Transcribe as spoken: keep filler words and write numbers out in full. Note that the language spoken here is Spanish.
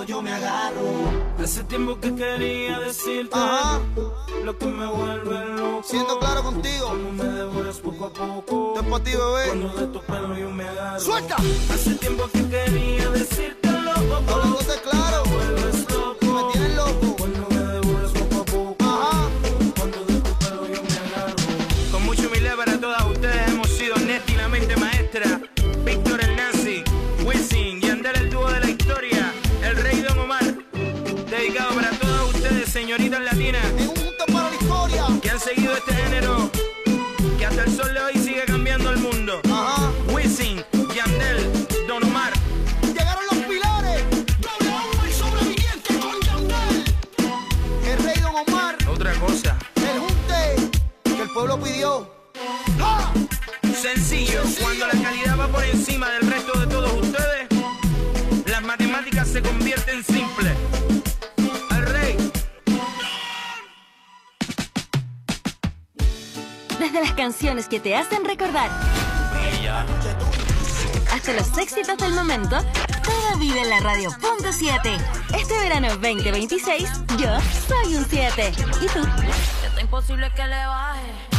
puedo yo me agarro. Hace tiempo que quería decirte Ajá. lo que me vuelve loco. Siendo claro contigo, como me devoras poco a poco. esto es para ti, bebé. Cuando de tu pelo yo me agarro. ¡Suelta! Hace tiempo que quería decirte loco. Hablándote claro, me vuelves loco. me tienes loco. Cuando me devoras poco a poco. Ajá. Cuando de tu pelo yo me agarro. Con mucha humildad para todas ustedes hemos sido Neti, la mente maestra, Víctor el Nancy, Wisin, Yandel el dúo de la historia, el rey Don Omar. Dedicado para todas ustedes, señoritas latinas, En un punto para la historia. que han seguido este género, que hasta el sol de hoy sigue cambiando el mundo. Ajá. Wisin, Yandel, Don Omar. Llegaron los pilares. Doble A, el sobreviviente con Yandel. El rey Don Omar. Otra cosa, El junte que el pueblo pidió. ¡Ja! sencillo, cuando la calidad va por encima del resto de todos ustedes, las matemáticas se convierten simples. El rey. Desde las canciones que te hacen recordar hasta los éxitos del momento, todo vive en la radio punto siete. Este verano veinte veintiséis, yo soy un siete. ¿Y tú? Está imposible que le baje.